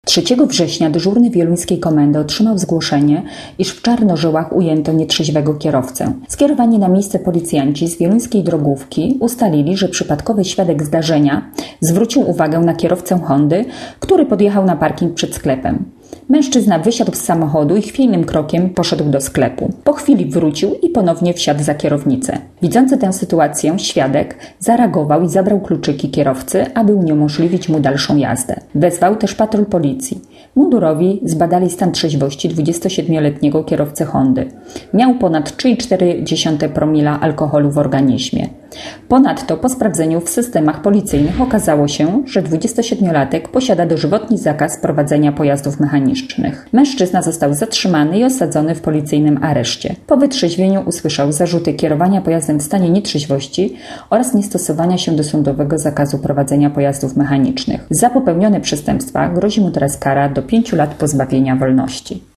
3 września dyżurny wieluńskiej komendy otrzymał zgłoszenie, iż w Czarnożyłach ujęto nietrzeźwego kierowcę. Skierowani na miejsce policjanci z wieluńskiej drogówki ustalili, że przypadkowy świadek zdarzenia zwrócił uwagę na kierowcę Hondy, który podjechał na parking przed sklepem. Mężczyzna wysiadł z samochodu i chwiejnym krokiem poszedł do sklepu. Po chwili wrócił i ponownie wsiadł za kierownicę. Widzący tę sytuację, świadek zareagował i zabrał kluczyki kierowcy, aby uniemożliwić mu dalszą jazdę. Wezwał też patrol policji. Mundurowi zbadali stan trzeźwości 27-letniego kierowcy Hondy. Miał ponad 3,4 promila alkoholu w organizmie. Ponadto po sprawdzeniu w systemach policyjnych okazało się, że 27-latek posiada dożywotni zakaz prowadzenia pojazdów mechanicznych. Mężczyzna został zatrzymany i osadzony w policyjnym areszcie. Po wytrzeźwieniu usłyszał zarzuty kierowania pojazdem w stanie nietrzeźwości oraz niestosowania się do sądowego zakazu prowadzenia pojazdów mechanicznych. Za popełnione przestępstwa grozi mu teraz kara do 5 lat pozbawienia wolności.